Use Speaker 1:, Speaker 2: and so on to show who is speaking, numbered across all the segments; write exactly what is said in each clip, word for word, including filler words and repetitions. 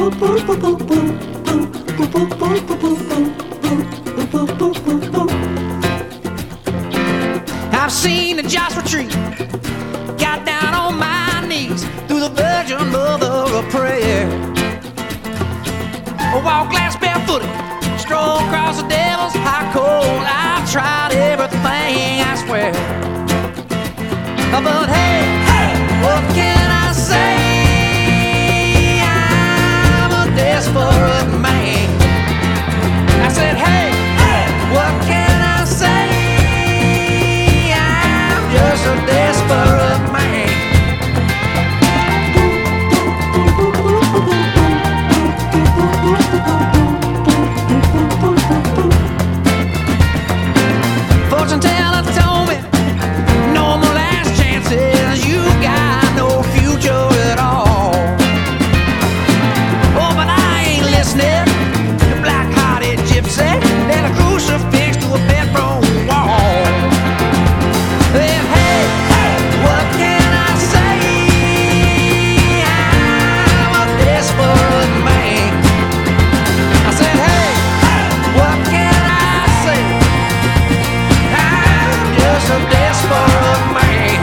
Speaker 1: I've seen the Joshua tree, got down on my knees through the Virgin Mother of Prayer. I walk glass barefooted, stroll across the devil's hot cold. I've tried everything, I swear. But hey, hey, what can I say? I'm a desperate man. I said, hey, hey, what can I say? I'm just a desperate man. Fortune teller told me, no more last chances. You got no future at all. Oh, but I ain't listening. The black-hearted gypsy nailed a crucifix to a bedroom wall. Then, hey, hey, what can I say? I'm a desperate man. I said, hey, hey, what can I say? I'm just a desperate man.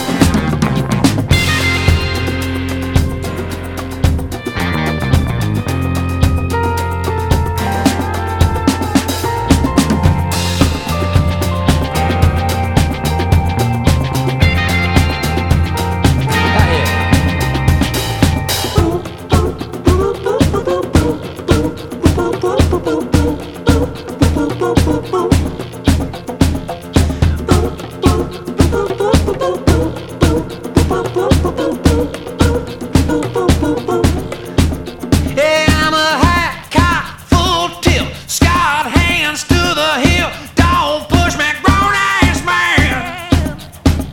Speaker 1: Yeah, I'm a hat cock, full tilt, scarred hands to the hill. Don't push me, grown ass man.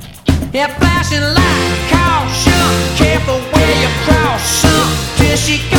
Speaker 1: Yeah, flashing light, caution, careful where you cross some till she